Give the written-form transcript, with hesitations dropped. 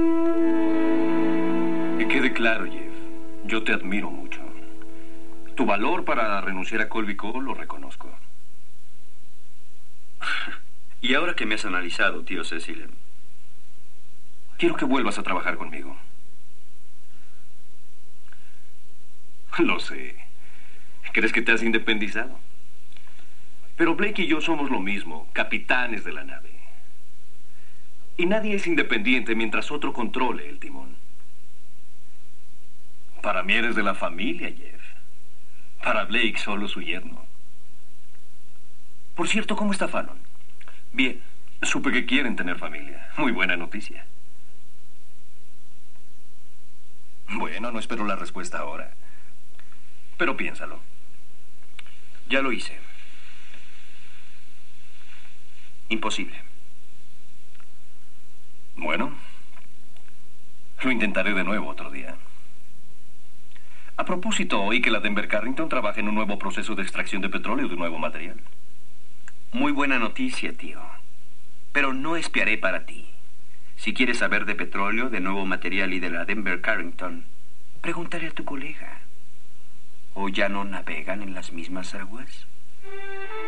Que quede claro, Jeff. Yo te admiro mucho. Tu valor para renunciar a Colby Cole lo reconozco. Y ahora que me has analizado, tío Cecil, quiero que vuelvas a trabajar conmigo. Lo sé. ¿Crees que te has independizado? Pero Blake y yo somos lo mismo, capitanes de la nave. Y nadie es independiente mientras otro controle el timón. Para mí eres de la familia, Jeff. Para Blake solo su yerno. Por cierto, ¿cómo está Fallon? bien. Supe que quieren tener familia. Muy buena noticia. Bueno, no espero la respuesta ahora. Pero piénsalo. Ya lo hice. Imposible. Bueno, lo intentaré de nuevo otro día. A propósito, oí que la Denver Carrington trabaja en un nuevo proceso de extracción de petróleo de nuevo material. Muy buena noticia, tío. Pero no espiaré para ti. Si quieres saber de petróleo, de nuevo material y de la Denver Carrington, preguntaré a tu colega. ¿O ya no navegan en las mismas aguas?